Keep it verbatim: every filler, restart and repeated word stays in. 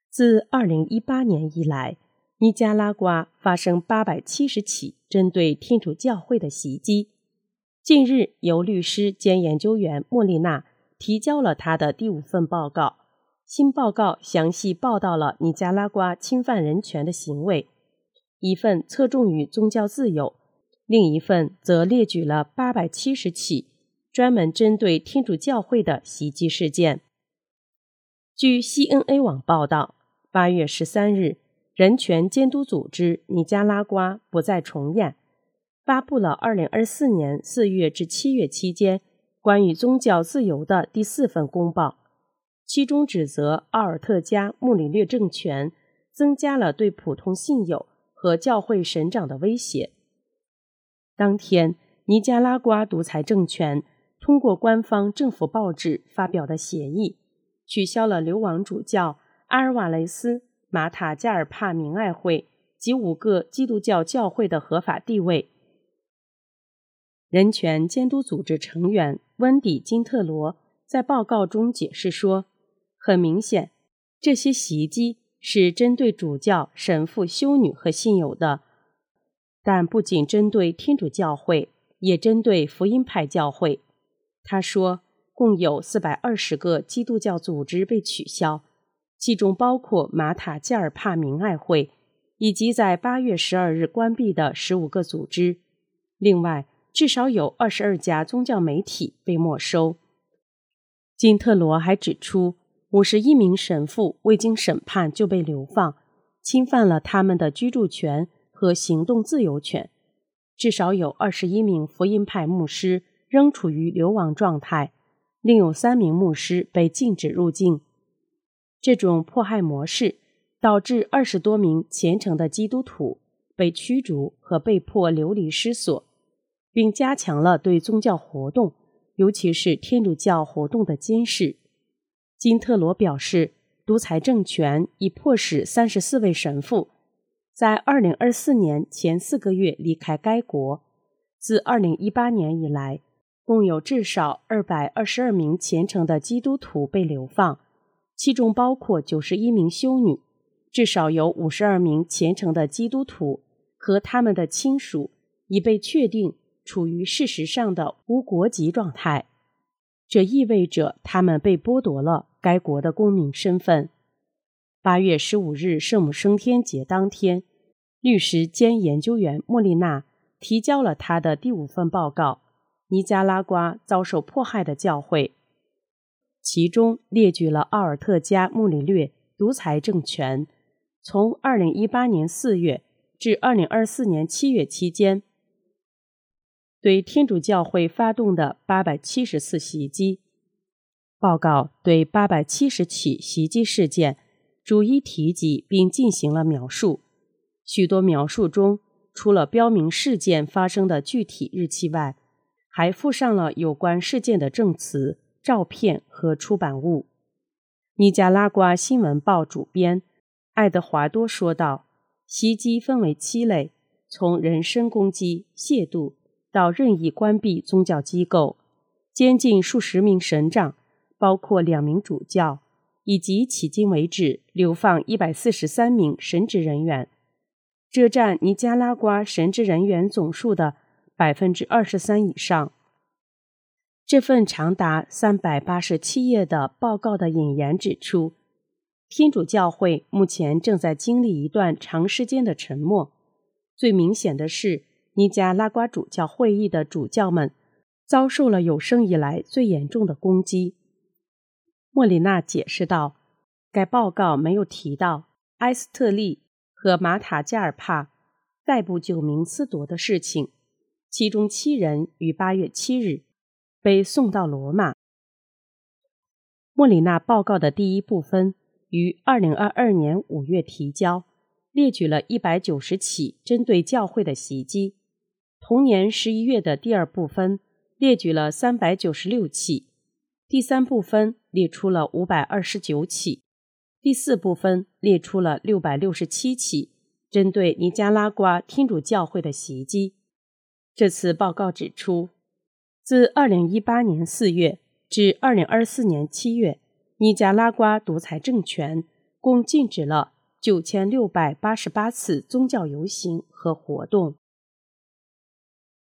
自二零一八年以来，尼加拉瓜发生八百七十起针对天主教会的袭击。近日，由律师兼研究员莫莉娜提交了他的第五份报告。新报告详细报道了尼加拉瓜侵犯人权的行为，一份侧重于宗教自由，另一份则列举了八百七十起专门针对天主教会的袭击事件。据 C N A 网报道，八月十三日，人权监督组织尼加拉瓜不再重演发布了二零二四年四月至七月期间关于宗教自由的第四份公报，其中指责奥尔特加穆里略政权增加了对普通信友和教会神长的威胁。当天，尼加拉瓜独裁政权通过官方政府报纸发表的协议，取消了流亡主教阿尔瓦雷斯、马塔加尔帕明爱会及五个基督教教会的合法地位。人权监督组织成员温迪·金特罗在报告中解释说，很明显，这些袭击是针对主教、神父、修女和信友的，但不仅针对天主教会，也针对福音派教会。他说，共有四百二十个基督教组织被取消，其中包括马塔加尔帕明爱会，以及在八月十二日关闭的十五个组织。另外，至少有二十二家宗教媒体被没收。金特罗还指出，五十一名神父未经审判就被流放，侵犯了他们的居住权和行动自由权。至少有二十一名福音派牧师仍处于流亡状态，另有三名牧师被禁止入境。这种迫害模式导致二十多名虔诚的基督徒被驱逐和被迫流离失所，并加强了对宗教活动，尤其是天主教活动的监视。金特罗表示，独裁政权已迫使三十四位神父在二零二四年前四个月离开该国。自二零一八年以来，共有至少二百二十二名虔诚的基督徒被流放，其中包括九十一名修女。至少有五十二名虔诚的基督徒和他们的亲属已被确定处于事实上的无国籍状态，这意味着他们被剥夺了该国的公民身份。八月十五日圣母升天节当天，律师兼研究员莫莉娜提交了他的第五份报告，尼加拉瓜遭受迫害的教会，其中列举了奥尔特加穆里略独裁政权从二零一八年四月至二零二四年七月期间对天主教会发动的八百七十次袭击。报告对八百七十起袭击事件逐一提及并进行了描述，许多描述中除了标明事件发生的具体日期外，还附上了有关事件的证词、照片和出版物。尼加拉瓜新闻报主编爱德华多说道，袭击分为七类，从人身攻击、亵渎到任意关闭宗教机构，监禁数十名神长，包括两名主教，以及迄今为止流放一百四十三名神职人员，这占尼加拉瓜神职人员总数的 百分之二十三 以上。这份长达三百八十七页的报告的引言指出，天主教会目前正在经历一段长时间的沉默。最明显的是，尼加拉瓜主教会议的主教们遭受了有生以来最严重的攻击。莫里娜解释道，该报告没有提到埃斯特利和马塔加尔帕逮捕九名司铎的事情，其中七人于八月七日被送到罗马。莫里娜报告的第一部分于二零二二年五月提交，列举了一百九十起针对教会的袭击。同年十一月的第二部分列举了三百九十六起，第三部分列出了五百二十九起，第四部分列出了六百六十七起针对尼加拉瓜天主教会的袭击。这次报告指出，自二零一八年四月至二零二四年七月，尼加拉瓜独裁政权共禁止了九千六百八十八次宗教游行和活动。